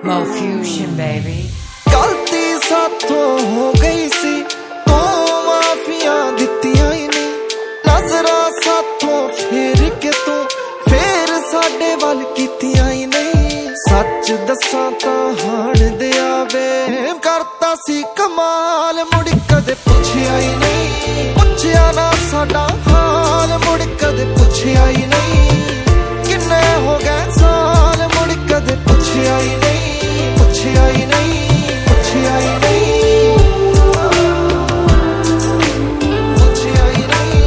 Mo Fusion, baby. गलती साथों हो गई सी तो माफिया दित्तियां ही नहीं नजरा साथों फेर के तू फेर साडे वल कीतियां ही नहीं सच दसां तां हाण दे आवे करता सी कमाल मुड़ कदे पुछया ही नहीं पुछया ना साडा हाल मुड़ कदे पुछया ही नहीं किन्ने हो गए साल मुड़ कदे पुछया ही नहीं पुछया ही नहीं पुछया ही नहीं पुछया ही नहीं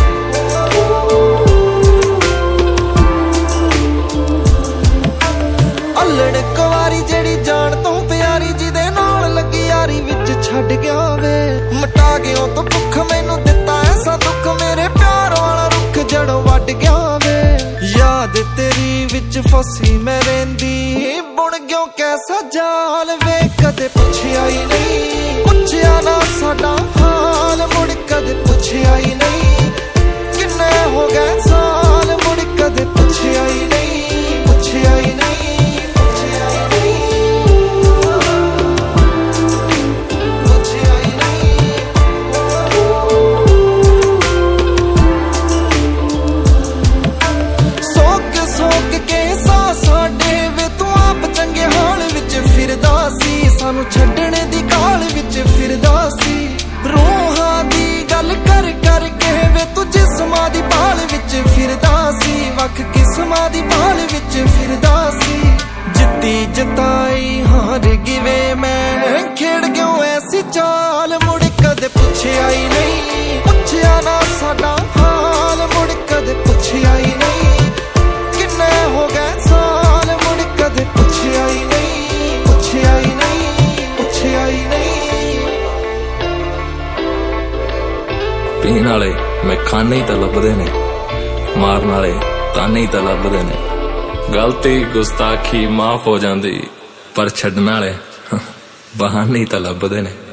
अल्लड़ कुवारी जेड़ी जान तो प्यारी जिदे नाल लगी यारी विच छड्ड गया वे मटा गया तो भुख मैनू दिता ऐसा दुख मेरे प्यार वाला रुख जड़ों वड गया वे याद तेरी विच फसी मैं रहिंदी बुण गयो कैसा जाल वे कदे पुछया ही नहीं पुछया ना साडा हाल मुड़ कदे पुछया ही नहीं किन्ने हो गए साल मुड़ कदे पुछया ही नहीं पुछया ही नहीं पुछया ही नहीं पुछया ही नहीं सोक के सा साडे वे तू आप चंगे हाल विच फिरदा सी सानू छड्डणे दी काल विच फिरदा सी रूहां दी गल कर कर के वे तू जिस्मां दी भाल विच फिरदा सी वख किस्मां दी भाल विच फिरदा सी जित्ती जताई हार गिवे मैं खेड़ गयो ऐसी चाल मुड़ कदे पुछया ही नहीं पुछया ना साडा हाल मुड़ कदे पुछया ही नहीं किन्ने हो गए साल मुड़ कदे पुछया ही नहीं पुछया ही नहीं पुछया ही नहीं पीण वाले मैं खाने ही तो लभदे ने मारन वाले ताने ही तो लभदे ने गलती गुस्ताखी माफ हो जाती पर छड्डण वाले बहाने ही तो लभदे ने।